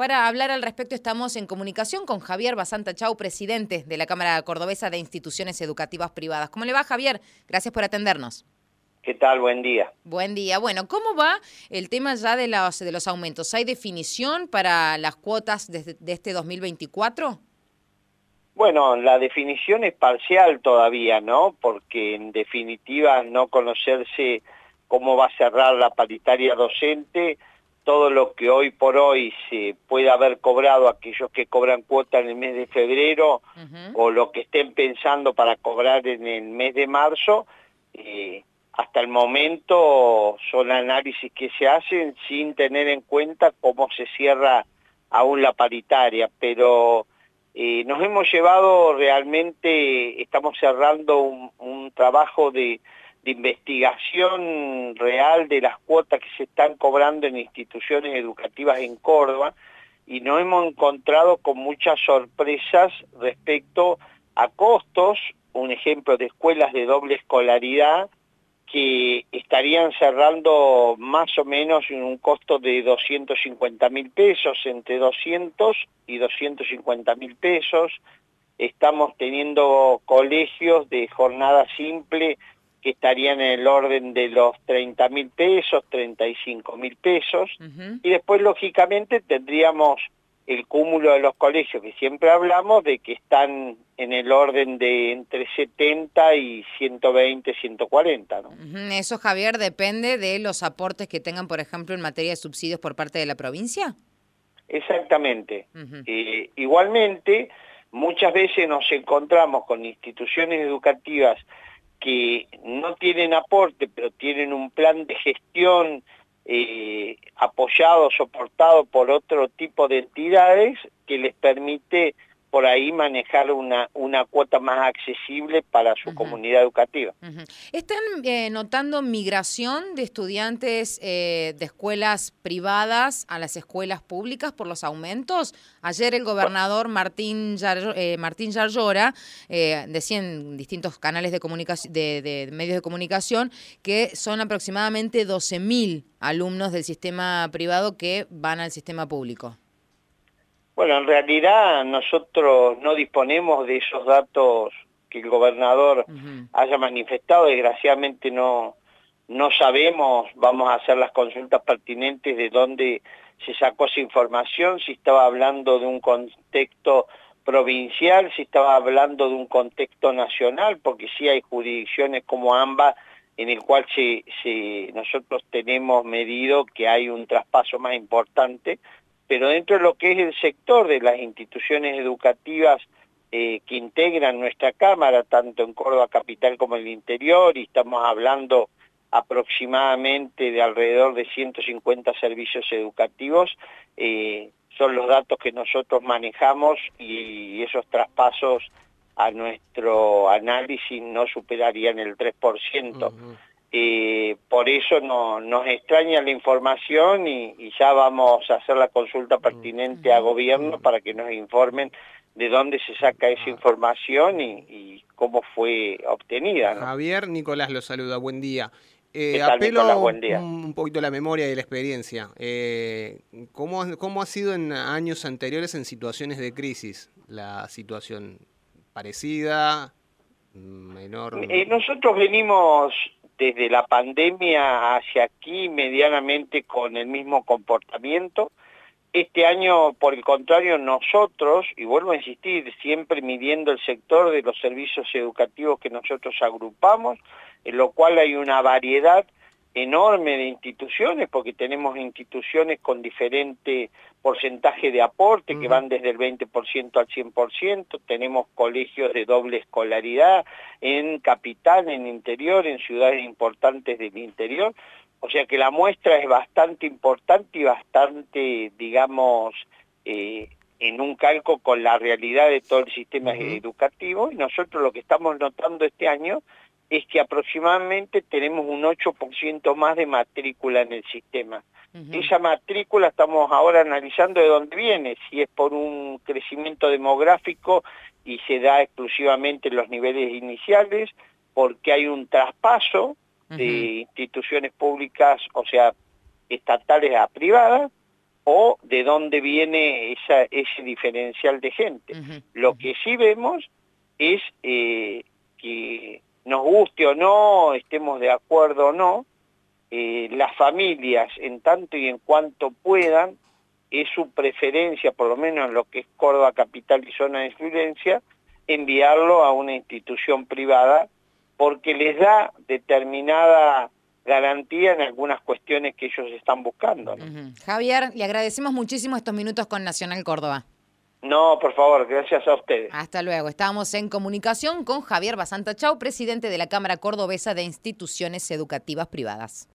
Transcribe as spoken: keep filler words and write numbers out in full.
Para hablar al respecto estamos en comunicación con Javier Basanta Chau, presidente de la Cámara Cordobesa de Instituciones Educativas Privadas. ¿Cómo le va, Javier? Gracias por atendernos. ¿Qué tal? Buen día. Buen día. Bueno, ¿cómo va el tema ya de los, de los aumentos? ¿Hay definición para las cuotas de, de este dos mil veinticuatro? Bueno, la definición es parcial todavía, ¿no? Porque en definitiva no conocerse cómo va a cerrar la paritaria docente, todo lo que hoy por hoy se puede haber cobrado aquellos que cobran cuota en el mes de febrero uh-huh. o lo que estén pensando para cobrar en el mes de marzo, eh, hasta el momento son análisis que se hacen sin tener en cuenta cómo se cierra aún la paritaria, pero eh, nos hemos llevado realmente, estamos cerrando un, un trabajo de, de investigación real de las cuotas que se están cobrando en instituciones educativas en Córdoba y nos hemos encontrado con muchas sorpresas respecto a costos, un ejemplo de escuelas de doble escolaridad, que estarían cerrando más o menos en un costo de doscientos cincuenta mil pesos, entre doscientos y doscientos cincuenta mil pesos. Estamos teniendo colegios de jornada simple que estarían en el orden de los treinta mil pesos, treinta y cinco mil pesos. Uh-huh. Y después, lógicamente, tendríamos el cúmulo de los colegios que siempre hablamos de que están en el orden de entre setenta y ciento veinte, ciento cuarenta, ¿no? ¿Eso, Javier, depende de los aportes que tengan, por ejemplo, en materia de subsidios por parte de la provincia? Exactamente. Uh-huh. Eh, igualmente, muchas veces nos encontramos con instituciones educativas que no tienen aporte, pero tienen un plan de gestión eh, apoyado, soportado por otro tipo de entidades que les permite por ahí manejar una, una cuota más accesible para su uh-huh. comunidad educativa. Uh-huh. ¿Están eh, notando migración de estudiantes eh, de escuelas privadas a las escuelas públicas por los aumentos? Ayer el gobernador Martín, Yar, eh, Martín Yarlora eh, decía en distintos canales de, comunicación, de, de medios de comunicación que son aproximadamente doce mil alumnos del sistema privado que van al sistema público. Bueno, en realidad nosotros no disponemos de esos datos que el gobernador uh-huh. haya manifestado, desgraciadamente no, no sabemos, vamos a hacer las consultas pertinentes de dónde se sacó esa información, si estaba hablando de un contexto provincial, si estaba hablando de un contexto nacional, porque sí hay jurisdicciones como ambas en el cual se, se, nosotros tenemos medido que hay un traspaso más importante, pero dentro de lo que es el sector de las instituciones educativas eh, que integran nuestra Cámara, tanto en Córdoba Capital como en el interior, y estamos hablando aproximadamente de alrededor de ciento cincuenta servicios educativos, eh, son los datos que nosotros manejamos y esos traspasos a nuestro análisis no superarían el tres por ciento. Uh-huh. Eh, por eso no, nos extraña la información y, y ya vamos a hacer la consulta pertinente a gobierno para que nos informen de dónde se saca esa información y, y cómo fue obtenida, ¿no? Javier, Nicolás lo saluda, buen día. Eh, ¿Qué tal, apelo Nicolás? Buen día. un poquito a la memoria y la experiencia. Eh, ¿cómo, ¿Cómo ha sido en años anteriores en situaciones de crisis? ¿La situación parecida, menor? Eh, nosotros venimos desde la pandemia hacia aquí medianamente con el mismo comportamiento. Este año, por el contrario, nosotros, y vuelvo a insistir, siempre midiendo el sector de los servicios educativos que nosotros agrupamos, en lo cual hay una variedad enorme de instituciones, porque tenemos instituciones con diferente porcentaje de aporte, que van desde el veinte por ciento al cien por ciento, tenemos colegios de doble escolaridad en capital, en interior, en ciudades importantes del interior, o sea que la muestra es bastante importante y bastante, digamos, eh, en un calco con la realidad de todo el sistema uh-huh. educativo, y nosotros lo que estamos notando este año es que aproximadamente tenemos un ocho por ciento más de matrícula en el sistema. Uh-huh. Esa matrícula estamos ahora analizando de dónde viene, si es por un crecimiento demográfico y se da exclusivamente en los niveles iniciales, porque hay un traspaso uh-huh. de instituciones públicas, o sea, estatales a privadas, o de dónde viene esa, ese diferencial de gente. Uh-huh. Lo que sí vemos es eh, que nos guste o no, estemos de acuerdo o no, eh, las familias, en tanto y en cuanto puedan, es su preferencia, por lo menos en lo que es Córdoba Capital y zona de influencia, enviarlo a una institución privada porque les da determinada garantía en algunas cuestiones que ellos están buscando, ¿no? Uh-huh. Javier, le agradecemos muchísimo estos minutos con Nacional Córdoba. No, por favor, gracias a ustedes. Hasta luego. Estábamos en comunicación con Javier Basanta Chau, presidente de la Cámara Cordobesa de Instituciones Educativas Privadas.